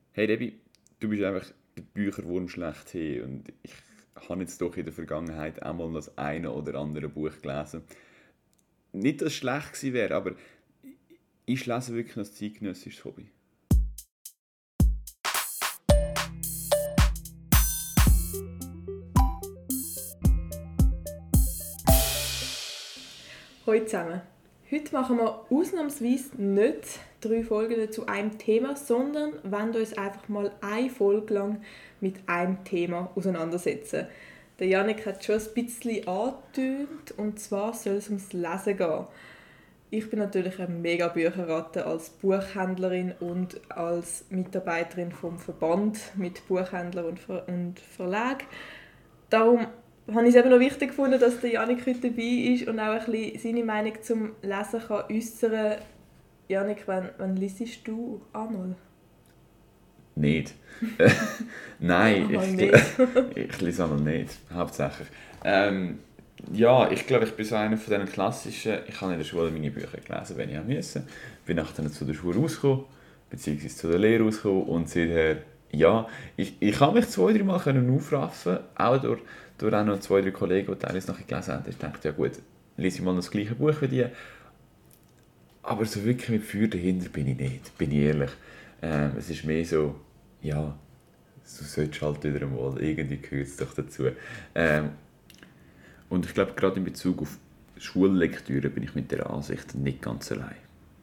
Hey Debbie, du bist einfach der Bücherwurm schlechthin und ich habe jetzt doch in der Vergangenheit auch mal das eine oder andere Buch gelesen. Nicht, dass es schlecht gewesen wäre, aber ich lese wirklich als zeitgenössisches Hobby. Hallo zusammen. Heute machen wir ausnahmsweise nicht 3 Folgen zu einem Thema, sondern wollen uns einfach mal eine Folge lang mit einem Thema auseinandersetzen. Der Jannik hat schon ein bisschen angetönt, und zwar soll es ums Lesen gehen. Ich bin natürlich eine mega Bücherratte als Buchhändlerin und als Mitarbeiterin vom Verband mit Buchhändlern und Verlag. Darum habe ich es eben noch wichtig gefunden, dass der Jannik heute dabei ist und auch ein bisschen seine Meinung zum Lesen kann äußern. Jannik, wann liest du einmal? Nicht. Nein, Einmal nicht. ich lese einmal nicht, hauptsächlich. Ja, ich glaube, ich bin so einer von diesen klassischen, ich habe in der Schule meine Bücher gelesen, wenn ich auch musste. Bin nachher zu der Schule rausgekommen, beziehungsweise zu der Lehre rausgekommen und seither, ja, ich habe mich 2-3 Mal aufraffen, auch durch auch noch 2-3 Kollegen, die teilweise nachher gelesen haben. Ich dachte, ja gut, lese ich mal noch das gleiche Buch wie die. Aber so wirklich mit Feuer dahinter bin ich nicht, bin ich ehrlich. Es ist mehr so, ja, du solltest halt wieder einmal, irgendwie gehört es doch dazu. Und ich glaube, gerade in Bezug auf Schullektüre bin ich mit der Ansicht nicht ganz allein.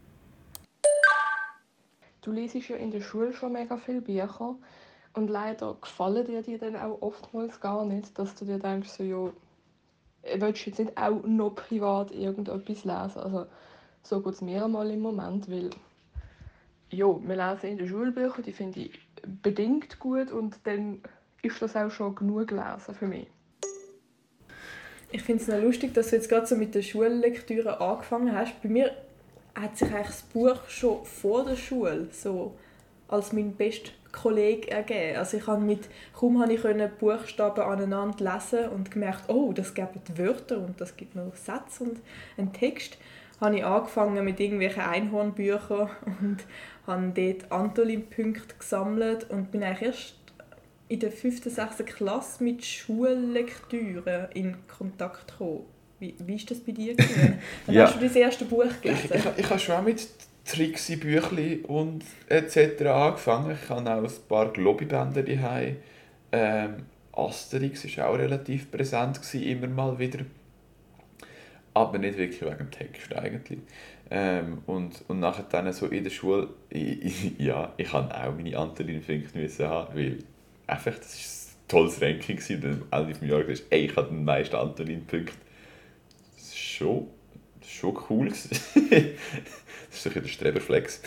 Du liest ja in der Schule schon mega viele Bücher und leider gefallen dir die dann auch oftmals gar nicht, dass du dir denkst, so, ja, willst du jetzt nicht auch noch privat irgendetwas lesen? Also so geht es mir einmal im Moment, weil ja, wir lesen in der Schule Bücher, die finde ich bedingt gut und dann ist das auch schon genug gelesen für mich. Ich finde es noch lustig, dass du jetzt gerade so mit der Schullektüre angefangen hast. Bei mir hat sich eigentlich das Buch schon vor der Schule so als mein bester Kollege ergeben. Also kaum habe ich Buchstaben aneinander lesen und gemerkt, oh, das gibt Wörter und das gibt noch Sätze und einen Text, habe ich angefangen mit irgendwelchen Einhornbüchern und habe dort Antolin-Punkte gesammelt und bin eigentlich erst in der 5., 6. Klasse mit Schullektüre in Kontakt gekommen. Wie ist das bei dir gewesen? Wann Ja, hast du dein erstes Buch gelesen? ich habe schon auch mit Trixie Büchli und etc. angefangen. Ich habe auch ein paar Globibänder daheim. Asterix war auch relativ präsent, immer mal wieder. Aber nicht wirklich wegen dem Text eigentlich. Und nachher dann so in der Schule, ja, ich hatte auch meine Antolin-Punkte müssen haben, weil einfach, das war ein tolles Ranking gewesen. Und dann am Ende des Jahres gesagt, ey, ich habe den meisten Antolin-Punkte. Das ist schon cool gewesen. Das ist doch der Streberflex.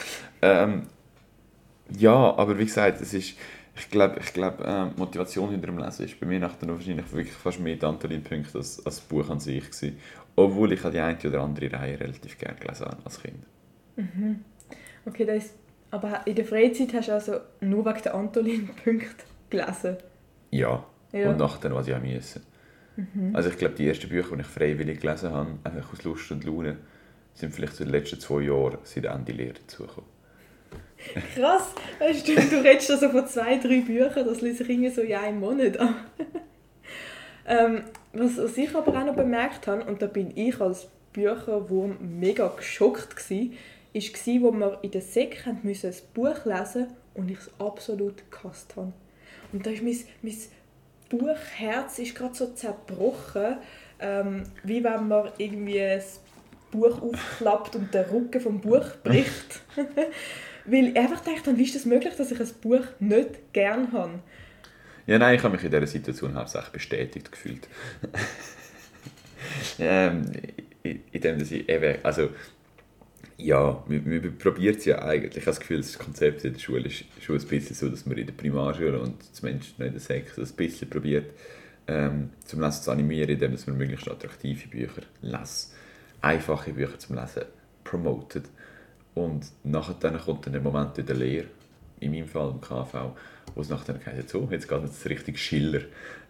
Ja, aber wie gesagt, ich glaube, Motivation hinter dem Lesen ist bei mir nachher noch wahrscheinlich wirklich fast mehr die Antolin-Punkte als das Buch an sich gewesen. Obwohl ich die eine oder andere Reihe relativ gerne gelesen habe als Kind. Okay, aber in der Freizeit hast du also nur wegen der Antolin-Punkte gelesen? Ja, Ja. und nachher, was ich auch müssen. Also ich glaube, die ersten Bücher, die ich freiwillig gelesen habe, einfach aus Lust und Laune, sind vielleicht so in den letzten 2 Jahren seit Ende Lehre dazugekommen. Krass! Weißt du redest da so von 2, 3 Büchern, das lese ich irgendwie so in einem Monat an. Was ich aber auch noch bemerkt habe, und da bin ich als Bücherwurm mega geschockt gsi, war, wo wir in der Sek ein Buch lesen und ich es absolut gehasst habe. Und da ist mein Buchherz ist gerade so zerbrochen, wie wenn man irgendwie ein Buch aufklappt und der Rücken vom Buch bricht. Weil ich einfach dachte, wie ist das möglich, dass ich ein Buch nicht gerne habe? Ja, nein, ich habe mich in dieser Situation hauptsächlich bestätigt gefühlt. In dem, dass ich eben, also, ja, man probiert es ja eigentlich. Ich habe das Gefühl, das Konzept in der Schule ist schon ein bisschen so, dass man in der Primarschule und zumindest noch in der Sek so ein bisschen probiert, zum Lesen zu animieren, indem man möglichst attraktive Bücher lässt. Einfache Bücher zum Lesen promotet. Und nachher dann kommt dann der Moment in der Lehre, in meinem Fall im KV, wo es nachher heisst, so, jetzt geht es richtig Schiller.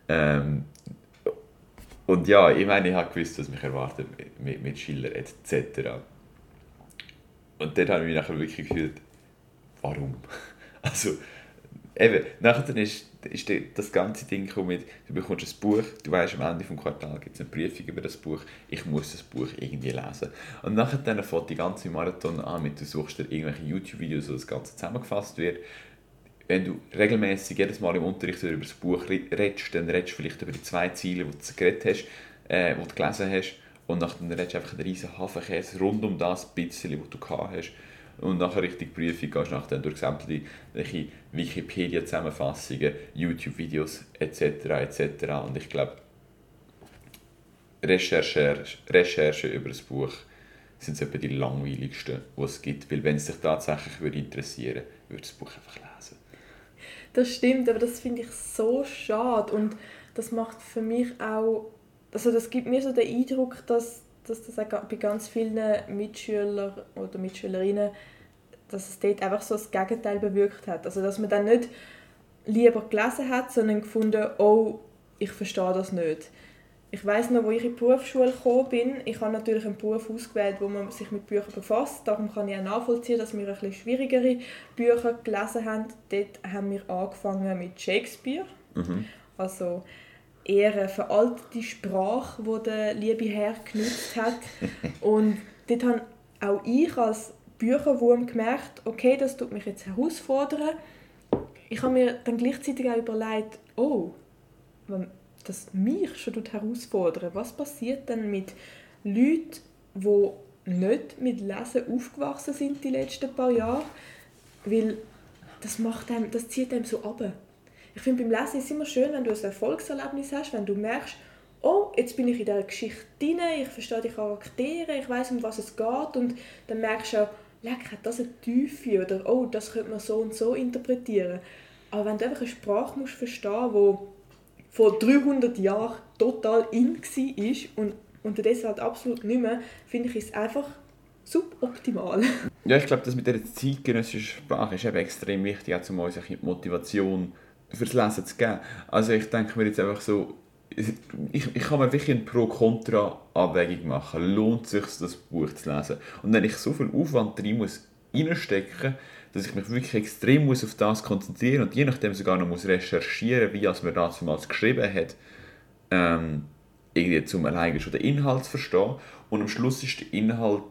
Und ja, ich meine, ich habe gewusst, was mich erwartet mit Schiller etc. Und dort habe ich mich nachher wirklich gefühlt, warum? Also, Eben, nachher ist das ganze Ding gekommen mit, du bekommst ein Buch, du weißt, am Ende des Quartals gibt es eine Prüfung über das Buch, ich muss das Buch irgendwie lesen. Und nachher dann fängt die ganze Marathon an mit, du suchst dir irgendwelche YouTube-Videos, wo das Ganze zusammengefasst wird. Wenn du regelmäßig jedes Mal im Unterricht über das Buch redest, dann redest du vielleicht über die 2 Ziele, die du geredet hast, die du gelesen hast, und dann redest du einfach einen riesen Hafenkäse rund um das bisschen, was du gehabt hast. Und nachher Richtung Prüfung gehst du nachher durch sämtliche Wikipedia-Zusammenfassungen, YouTube-Videos etc. etc. Und ich glaube, Recherchen über das Buch sind etwa die langweiligsten, die es gibt. Weil wenn es dich tatsächlich interessieren würde, würde das Buch einfach lesen. Das stimmt, aber das finde ich so schade. Und das macht für mich auch, also das gibt mir so den Eindruck, dass das auch bei ganz vielen Mitschülern oder Mitschülerinnen, dass es dort einfach so das Gegenteil bewirkt hat. Also dass man dann nicht lieber gelesen hat, sondern gefunden, oh, ich verstehe das nicht. Ich weiss noch, wo ich in die Berufsschule gekommen bin, ich habe natürlich einen Beruf ausgewählt, wo man sich mit Büchern befasst. Darum kann ich auch nachvollziehen, dass wir ein bisschen schwierigere Bücher gelesen haben. Dort haben wir angefangen mit Shakespeare. Also eher eine veraltete Sprache, die der liebe Herr genutzt hat. Und dort habe auch ich als Bücherwurm gemerkt, okay, das tut mich jetzt herausfordern. Ich habe mir dann gleichzeitig auch überlegt, oh, wenn das mich schon herausfordern. Was passiert denn mit Leuten, die nicht mit Lesen aufgewachsen sind die letzten paar Jahre? Weil das zieht einem so runter. Ich finde, beim Lesen ist es immer schön, wenn du ein Erfolgserlebnis hast, wenn du merkst, oh, jetzt bin ich in dieser Geschichte drin, ich verstehe die Charaktere, ich weiss, um was es geht, und dann merkst du auch, leck, hat das eine Tiefe, oder oh, das könnte man so und so interpretieren. Aber wenn du einfach eine Sprache musst verstehen musst, die vor 300 Jahren total in war und unterdessen halt absolut nicht mehr, finde ich es einfach suboptimal. Ja, ich glaube, das mit der zeitgenössischen Sprache ist eben extrem wichtig, auch um uns die Motivation fürs Lesen zu geben. Also ich denke mir jetzt einfach so, ich kann mir wirklich eine Pro-Kontra-Abwägung machen. Lohnt es sich, das Buch zu lesen? Und wenn ich so viel Aufwand reinstecken muss, dass ich mich wirklich extrem auf das konzentrieren muss und je nachdem sogar noch recherchieren muss, wie man das damals geschrieben hat, irgendwie zum alleine schon den Inhalt zu verstehen. Und am Schluss ist der Inhalt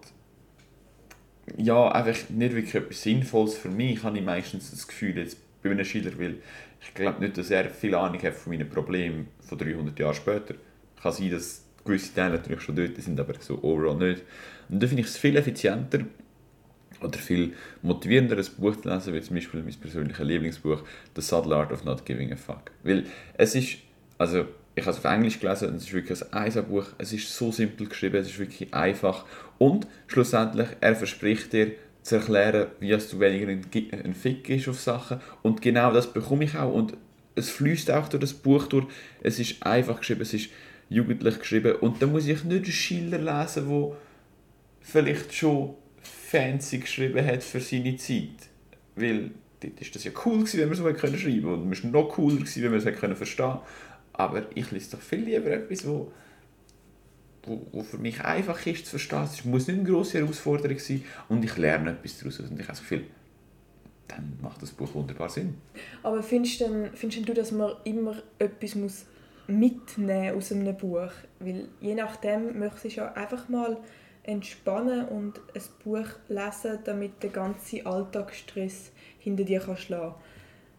ja einfach nicht wirklich etwas Sinnvolles für mich, habe ich meistens das Gefühl jetzt bei einem Schüler, weil ich glaube nicht, dass er viel Ahnung hat von meinen Problemen von 300 Jahren später. Kann sein, dass gewisse Teile natürlich schon dort sind, aber so overall nicht. Und da finde ich es viel effizienter oder viel motivierender, ein Buch zu lesen, wie zum Beispiel mein persönliches Lieblingsbuch «The Subtle Art of Not Giving a Fuck». Weil es ist, also ich habe es auf Englisch gelesen und es ist wirklich ein Einser-Buch, es ist so simpel geschrieben, es ist wirklich einfach und schlussendlich, er verspricht dir zu erklären, wie du weniger ein Fick ist auf Sachen, und genau das bekomme ich auch, und es fließt auch durch das Buch durch, es ist einfach geschrieben, es ist jugendlich geschrieben, und da muss ich nicht einen Schiller lesen, der vielleicht schon fancy geschrieben hat für seine Zeit. Weil dort war das ja cool gewesen, wenn man so schreiben konnte. Und es war noch cooler gewesen, wenn man es verstehen konnte. Aber ich lese doch viel lieber etwas, wo für mich einfach ist zu verstehen. Es muss nicht eine grosse Herausforderung sein und ich lerne etwas daraus. Und ich habe das Gefühl, dann macht das Buch wunderbar Sinn. Aber findest du, dass man immer etwas mitnehmen aus einem Buch? Weil je nachdem möchtest du ja einfach mal entspannen und ein Buch lesen, damit der ganze Alltagsstress hinter dir schlagen kann.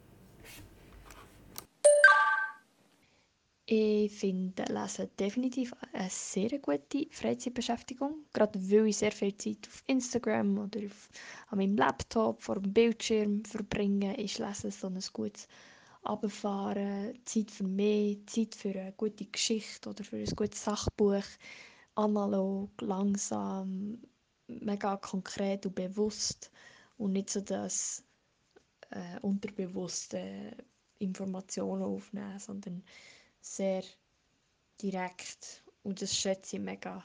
Ich finde Lesen definitiv eine sehr gute Freizeitbeschäftigung. Gerade weil ich sehr viel Zeit auf Instagram oder an meinem Laptop vor dem Bildschirm verbringe, ist Lesen so ein gutes Runterfahren, Zeit für mich, Zeit für eine gute Geschichte oder für ein gutes Sachbuch. Analog, langsam, mega konkret und bewusst und nicht so das unterbewusste Informationen aufnehmen, sondern sehr direkt und das schätze ich mega.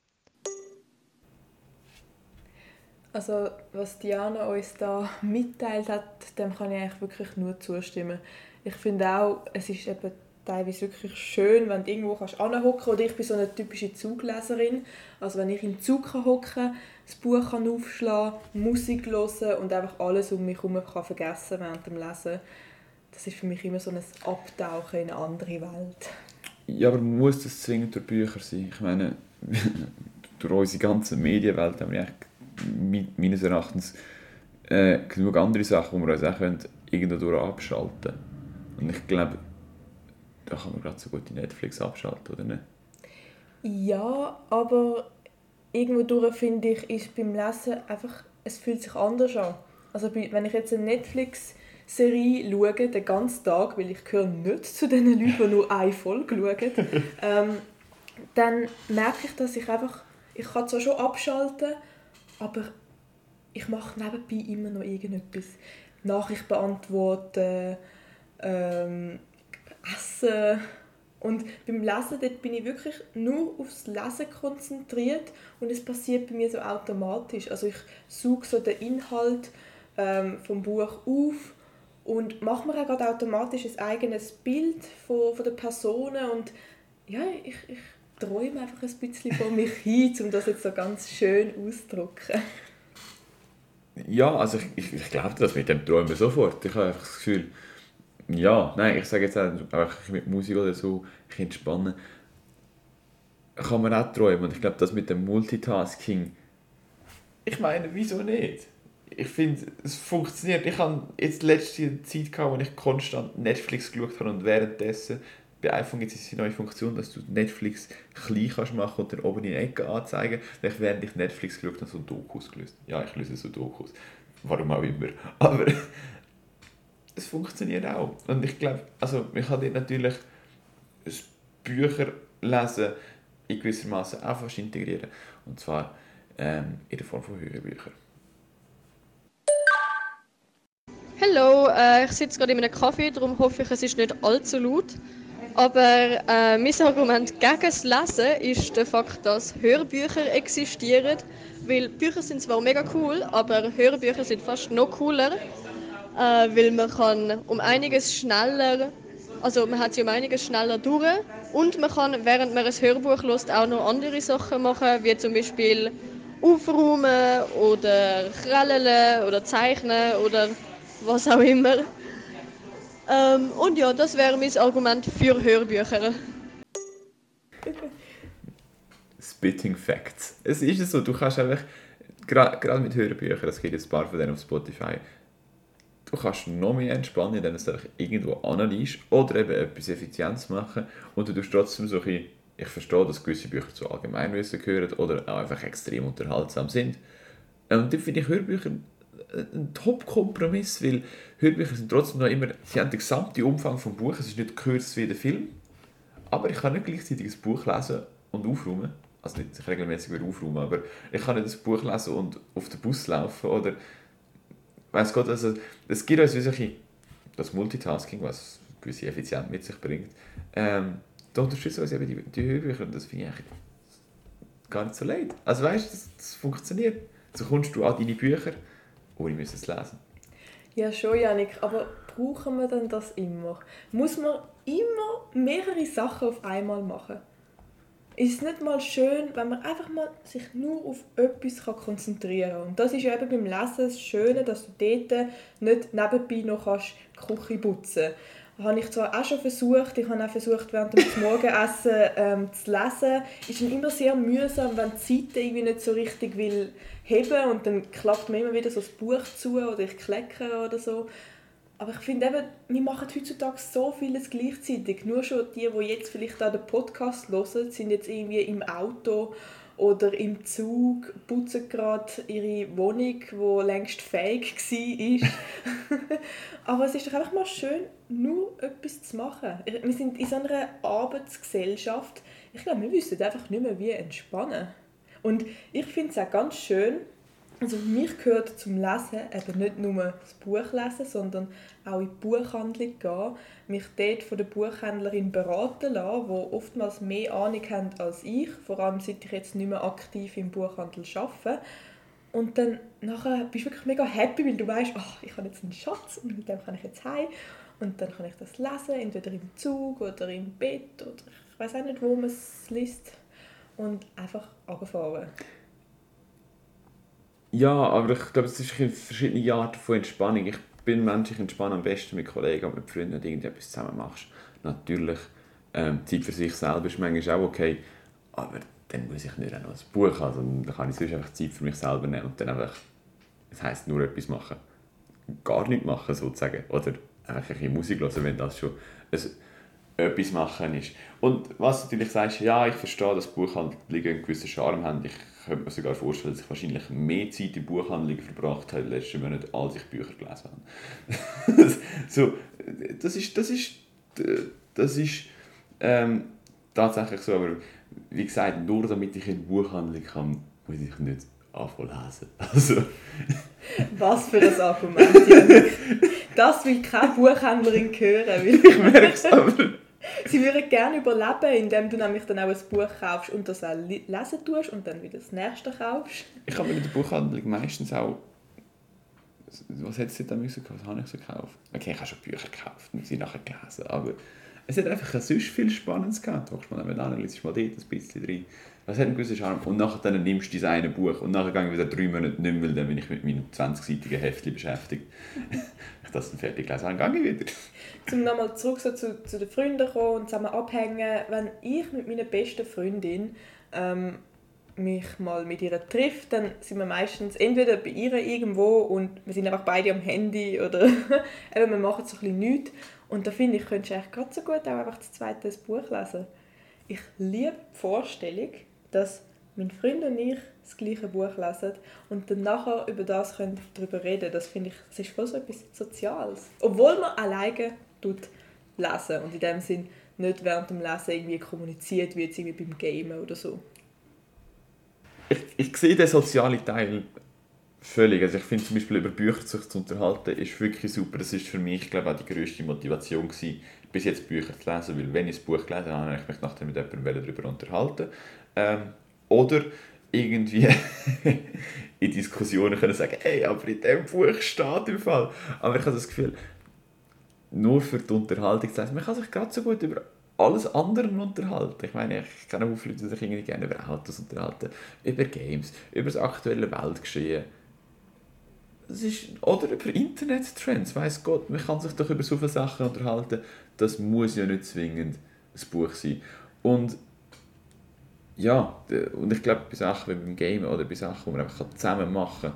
Also was Diana uns da mitteilt hat, dem kann ich eigentlich wirklich nur zustimmen. Ich finde auch, es ist eben teilweise wirklich schön, wenn du irgendwo hinhocken kannst. Oder ich bin so eine typische Zugleserin. Also wenn ich im Zug hocken kann, das Buch aufschlagen kann, Musik hören und einfach alles um mich herum vergessen während dem Lesen. das ist für mich immer so ein Abtauchen in eine andere Welt. Ja, aber muss das zwingend durch Bücher sein? Ich meine, durch unsere ganze Medienwelt haben wir eigentlich meines Erachtens genug andere Sachen, die wir uns auch irgendwo abschalten können. Und ich glaube, da kann man gerade so gut die Netflix abschalten, oder nicht? Ja, aber irgendwo durch finde ich, ist beim Lesen einfach, es fühlt sich anders an. Also wenn ich jetzt eine Netflix-Serie schaue, den ganzen Tag, weil ich gehöre nicht zu den Leuten, die nur eine Folge schauen, dann merke ich, dass ich kann zwar schon abschalten, aber ich mache nebenbei immer noch irgendetwas. Nachricht beantworten, essen. Und beim Lesen dort bin ich wirklich nur aufs Lesen konzentriert und es passiert bei mir so automatisch. Also ich suche so den Inhalt vom Buch auf und mache mir auch gerade automatisch ein eigenes Bild von der Personen und ja, ich träume einfach ein bisschen vor mich hin, um das jetzt so ganz schön auszudrücken. Ja, also ich glaube das mit dem Träumen sofort. Ich habe einfach das Gefühl, ja, nein, ich sage jetzt auch mit Musik oder so, ich entspannen, kann man auch träumen. Und ich glaube, das mit dem Multitasking, ich meine, wieso nicht? Ich finde, es funktioniert. Ich habe jetzt letzte Zeit gehabt, wo ich konstant Netflix geschaut habe und währenddessen bei iPhone gibt es eine neue Funktion, dass du Netflix klein kannst machen und dann oben in die Ecke anzeigen. Während ich Netflix geschaut habe, so Dokus gelöst. Ja, ich löse so Dokus. Warum auch immer. Aber es funktioniert auch. Und ich glaube, also man kann dort natürlich das Bücher lesen in gewissermaßen auch fast integrieren. Und zwar in der Form von Hörbüchern. Hallo, ich sitze gerade in einem Café, darum hoffe ich, es ist nicht allzu laut. Aber mein Argument gegen das Lesen ist der Fakt, dass Hörbücher existieren. Weil Bücher sind zwar mega cool, aber Hörbücher sind fast noch cooler. Weil man kann um einiges schneller, also man hat sie um einiges schneller durch. Und man kann, während man ein Hörbuch hört, auch noch andere Sachen machen, wie zum Beispiel aufräumen oder krellen oder zeichnen oder was auch immer. Und ja, das wäre mein Argument für Hörbücher. Spitting Facts. Es ist so, du kannst einfach, gerade mit Hörbüchern, es gibt jetzt ein paar von denen auf Spotify, du kannst noch mehr entspannen, indem du einfach irgendwo anliest oder eben etwas Effizientes machen und du tust trotzdem so ein bisschen, ich verstehe, dass gewisse Bücher zu Allgemeinwissen gehören oder auch einfach extrem unterhaltsam sind. Und dann finde ich Hörbücher ein Top-Kompromiss, weil Hörbücher sind trotzdem noch immer, sie haben den gesamten Umfang des Buches, es ist nicht kürzer wie der Film, aber ich kann nicht gleichzeitig ein Buch lesen und aufräumen, also nicht sich regelmäßig wieder aufräumen, aber ich kann nicht das Buch lesen und auf den Bus laufen oder weiss Gott, also es gibt uns wirklich das Multitasking, was gewisse Effizienz mit sich bringt, da unterstützen uns eben die Hörbücher und das finde ich eigentlich gar nicht so leid. Also weißt du, das funktioniert. So kommst du an deine Bücher, ohne müssen es lesen. Ja, schon, Jannik, aber brauchen wir denn das immer? Muss man immer mehrere Sachen auf einmal machen? Ist es nicht mal schön, wenn man einfach mal sich nur auf etwas konzentrieren kann? Und das ist ja eben beim Lesen das Schöne, dass du dort nicht nebenbei noch die Küche putzen kannst. Das habe ich zwar auch schon versucht, ich habe auch versucht, während dem Morgenessen zu lesen. Es ist dann immer sehr mühsam, wenn die Seite irgendwie nicht so richtig will heben und dann klappt mir immer wieder so das Buch zu oder ich kleckere oder so. Aber ich finde eben, wir machen heutzutage so vieles gleichzeitig. Nur schon die jetzt vielleicht auch den Podcast hören, sind jetzt irgendwie im Auto oder im Zug, putzen gerade ihre Wohnung, die längst fähig war. Aber es ist doch einfach mal schön, nur etwas zu machen. Wir sind in so einer Arbeitsgesellschaft. Ich glaube, wir wissen einfach nicht mehr, wie entspannen. Und ich finde es auch ganz schön, also für mich gehört zum Lesen eben nicht nur das Buch lesen, sondern auch in die Buchhandlung gehen, mich dort von der Buchhändlerin beraten lassen, die oftmals mehr Ahnung haben als ich, vor allem seit ich jetzt nicht mehr aktiv im Buchhandel arbeite. Und dann nachher bist du wirklich mega happy, weil du weißt, oh, ich habe jetzt einen Schatz und mit dem kann ich jetzt heim. Und dann kann ich das lesen, entweder im Zug oder im Bett oder ich weiß auch nicht, wo man es liest. Und einfach runterfahren. Ja, aber ich glaube, es ist verschiedene Arten von Entspannung. bin ein Mensch, ich entspanne am besten mit Kollegen und mit Freunden und irgendetwas zusammen machst. Natürlich, Zeit für sich selber ist manchmal auch okay, aber dann muss ich nicht auch noch ein Buch haben, sondern dann kann ich sonst einfach Zeit für mich selber nehmen und dann einfach, das heisst nur etwas machen, gar nichts machen sozusagen, oder einfach ein bisschen Musik hören, wenn das schon etwas machen ist. Und was du natürlich sagst, ja, ich verstehe, dass Buchhandlungen einen gewissen Charme haben. Ich könnte mir sogar vorstellen, dass ich wahrscheinlich mehr Zeit in Buchhandlungen verbracht habe in den letzten Monaten, als ich Bücher gelesen habe. So, das ist tatsächlich so, aber wie gesagt, nur damit ich in die Buchhandlung kann, muss ich nicht anfangen lesen. Also. Was für ein Argument, Janik. Das will keine Buchhändlerin hören. Weil Ich merke es aber. Sie würden gerne überleben, indem du nämlich dann auch ein Buch kaufst und das auch lesen tust und dann wieder das nächste kaufst. Ich habe in der Buchhandlung meistens auch... Was hat es da müssen? Was habe ich so gekauft? Okay, ich habe schon Bücher gekauft und sie nachher gelesen, aber es hat einfach sonst viel Spannendes gehabt. Du machst mal an, liest mal dort ein bisschen rein. Das hat einen gewissen Charme. Und nachher dann nimmst du dein eine Buch und nachher gehe ich wieder 3 Monate nicht mehr, weil dann bin ich mit meinem 20-seitigen Heftchen beschäftigt. Wenn ich das dann fertig gelesen habe, dann gehe ich wieder. Um nochmal zurück so zu den Freunden kommen und zusammen abhängen. Wenn ich mit meiner besten Freundin mich mal mit ihr trifft, dann sind wir meistens entweder bei ihr irgendwo und wir sind einfach beide am Handy oder eben, wir machen so ein bisschen nichts. Und da finde ich, könntest du eigentlich gerade so gut auch einfach das zweite Buch lesen. Ich liebe die Vorstellung, dass mein Freund und ich das gleiche Buch lesen und dann nachher über das können darüber reden. Das finde ich, das ist voll so etwas Soziales. Obwohl man alleine lesen und in dem Sinn nicht während dem Lesen irgendwie kommuniziert, wie jetzt irgendwie beim Gamen oder so. Ich sehe den sozialen Teil völlig. Also ich finde zum Beispiel über Bücher sich zu unterhalten ist wirklich super. Das ist für mich, glaube ich, auch die grösste Motivation gewesen, bis jetzt Bücher zu lesen, weil wenn ich ein Buch gelesen habe, habe ich mich nachher mit jemandem darüber unterhalten. Oder irgendwie in Diskussionen können sagen, hey, aber in diesem Buch steht im Fall. Aber ich habe das Gefühl, nur für die Unterhaltung zu sagen, man kann sich gerade so gut über alles andere unterhalten. Ich meine, ich kenne auch viele Leute, die sich irgendwie gerne über Autos unterhalten, über Games, über das aktuelle Weltgeschehen. Das ist, oder über Internet-Trends, weiss Gott, man kann sich doch über so viele Sachen unterhalten, das muss ja nicht zwingend ein Buch sein. Und ja, und ich glaube, bei Sachen wie beim Gamen oder bei Sachen, die man einfach zusammen machen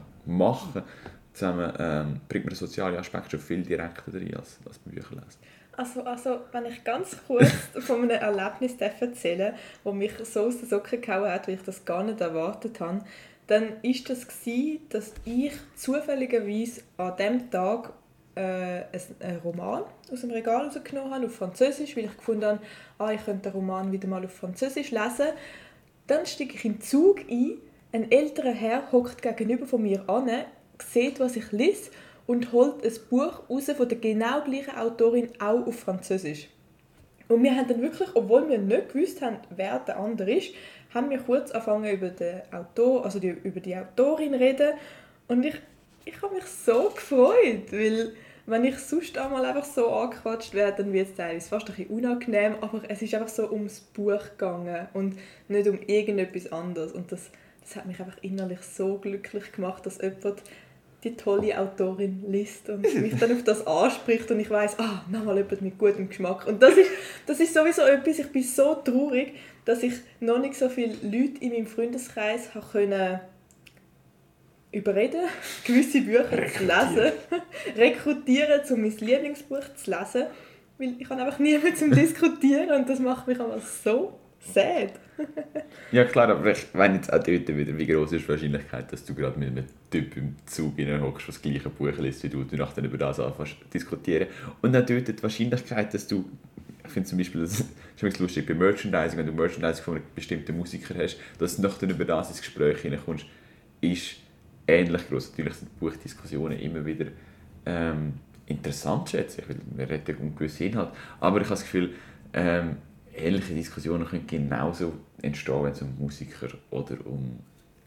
zusammen, bringt man den sozialen Aspekt schon viel direkter rein als beim Bücherlesen. Also, wenn ich ganz kurz von einem Erlebnis erzählen darf, das mich so aus den Socken gehauen hat, weil ich das gar nicht erwartet habe, dann war das, dass ich zufälligerweise an diesem Tag einen Roman aus dem Regal rausgenommen habe, auf Französisch, weil ich gefunden habe, ich könnte den Roman wieder mal auf Französisch lesen. Dann steige ich in den Zug ein, ein älterer Herr hockt gegenüber von mir an, sieht, was ich lese und holt ein Buch raus von der genau gleichen Autorin, auch auf Französisch. Und wir haben dann wirklich, obwohl wir nicht gewusst haben, wer der andere ist, haben wir kurz angefangen über den Autor, also über die Autorin reden. Und ich habe mich so gefreut, weil wenn ich sonst einmal einfach so angequatscht werde, dann wird es teilweise fast ein bisschen unangenehm, aber es ist einfach so ums Buch gegangen und nicht um irgendetwas anderes. Und das hat mich einfach innerlich so glücklich gemacht, dass jemand die tolle Autorin liest und mich dann auf das anspricht und ich weiss, nochmal jemand mit gutem Geschmack. Und das ist sowieso etwas, ich bin so traurig, dass ich noch nicht so viele Leute in meinem Freundeskreis können überreden, gewisse Bücher zu lesen, rekrutieren, um mein Lieblingsbuch zu lesen, weil ich habe einfach niemanden zum Diskutieren und das macht mich aber so sad. Ja klar, aber ich meine jetzt auch dort wieder, wie groß ist die Wahrscheinlichkeit, dass du gerade mit einem Typ im Zug hockst, der das gleiche Buch liest wie du nachher über das anfängst zu diskutieren. Und auch dort die Wahrscheinlichkeit, dass du, ich finde zum Beispiel, das ist lustig, bei Merchandising, wenn du Merchandising von einem bestimmten Musiker hast, dass du nachher über das ins Gespräch hineinkommst, ist ähnlich groß. Natürlich sind Buchdiskussionen immer wieder interessant, schätze ich, weil wir reden um gewisse Inhalte. Aber ich habe das Gefühl, ähnliche Diskussionen können genauso entstehen, wenn es um Musiker oder um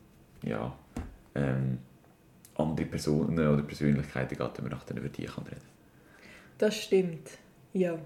andere Personen oder Persönlichkeiten geht, wenn man nachher über die reden kann. Das stimmt, ja.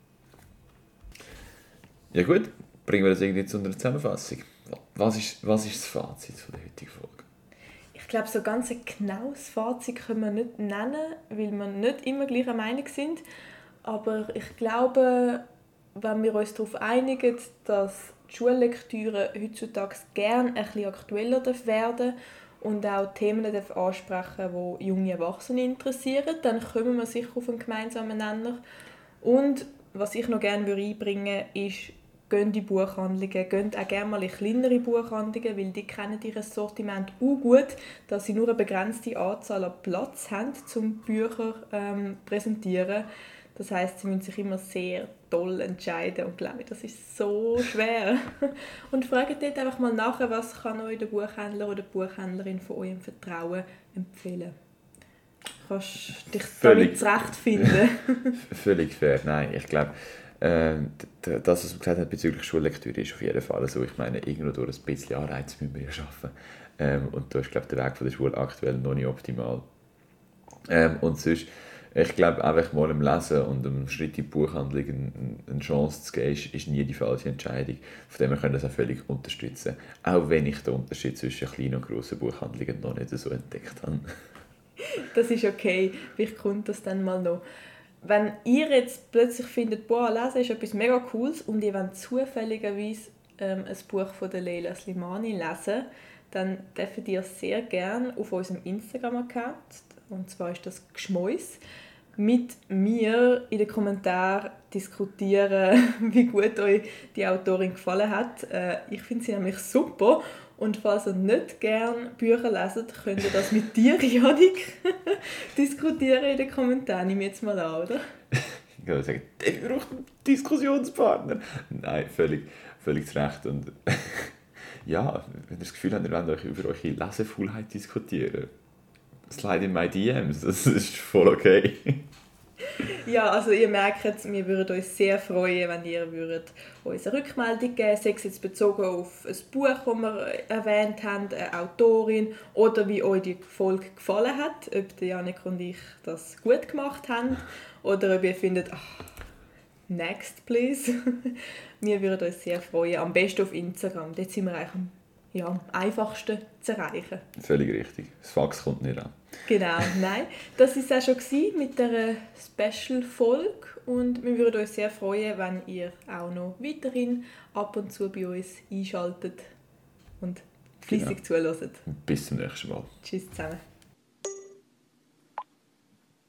Ja gut, bringen wir das irgendwie zu einer Zusammenfassung. Was ist das Fazit von der heutigen Folge? Ich Ich glaube, so ganz ein genaues Fazit können wir nicht nennen, weil wir nicht immer gleicher Meinung sind. Aber ich glaube, wenn wir uns darauf einigen, dass die Schullektüre heutzutage gerne ein bisschen aktueller werden und auch Themen ansprechen, die junge Erwachsene interessieren, dann kommen wir sicher auf einen gemeinsamen Nenner. Und was ich noch gerne einbringen würde, ist, gehen die Buchhandlungen, gehen auch gerne mal in kleinere Buchhandlungen, weil die kennen ihr Sortiment auch gut, dass sie nur eine begrenzte Anzahl an Platz haben, um Bücher präsentieren. Das heisst, sie müssen sich immer sehr toll entscheiden und glaube ich, das ist so schwer. Und fragt dort einfach mal nach, was kann euch der Buchhändler oder die Buchhändlerin von eurem Vertrauen empfehlen. Kannst du dich damit zurechtfinden? Völlig fair, nein, ich glaube, das, was man gesagt hat bezüglich Schullektüre, ist auf jeden Fall so. Ich meine, irgendwo durch ein bisschen Anreiz müssen wir ja schaffen. Und da ist, glaube ich, der Weg von der Schule aktuell noch nicht optimal. Und sonst, ich glaube, einfach mal im Lesen und einem Schritt in die Buchhandlung eine Chance zu geben, ist nie die falsche Entscheidung. Von dem her können wir das auch völlig unterstützen. Auch wenn ich den Unterschied zwischen kleinen und grossen Buchhandlungen noch nicht so entdeckt habe. Das ist okay, vielleicht kommt das dann mal noch. Wenn ihr jetzt plötzlich findet, boah, Lesen ist etwas mega Cooles und ihr wollt zufälligerweise ein Buch von der Leila Slimani lesen, dann dürft ihr sehr gerne auf unserem Instagram-Account, und zwar ist das Gschmois, mit mir in den Kommentaren diskutieren, wie gut euch die Autorin gefallen hat. Ich finde sie nämlich super. Und falls ihr nicht gerne Bücher leset, könnt ihr das mit dir, Janik, diskutieren in den Kommentaren. Nehme ich jetzt mal an, oder? Ich würde sagen, ich brauche einen Diskussionspartner. Nein, völlig zu Recht. Und ja, wenn ihr das Gefühl habt, ihr wollt euch über eure Lesefaulheit diskutieren, slide in my DMs, das ist voll okay. Ja, also ihr merkt, wir würden uns sehr freuen, wenn ihr uns eine Rückmeldung geben, sei es jetzt bezogen auf ein Buch, das wir erwähnt haben, eine Autorin, oder wie euch die Folge gefallen hat, ob Janik und ich das gut gemacht haben, oder ob ihr findet, next please. Wir würden uns sehr freuen, am besten auf Instagram, dort sind wir eigentlich am einfachsten zu erreichen. Völlig richtig, das Fax kommt nicht an. Genau, nein. Das war es auch schon mit dieser Special-Folge und wir würden uns sehr freuen, wenn ihr auch noch weiterhin ab und zu bei uns einschaltet und fleissig zuhört. Bis zum nächsten Mal. Tschüss zusammen.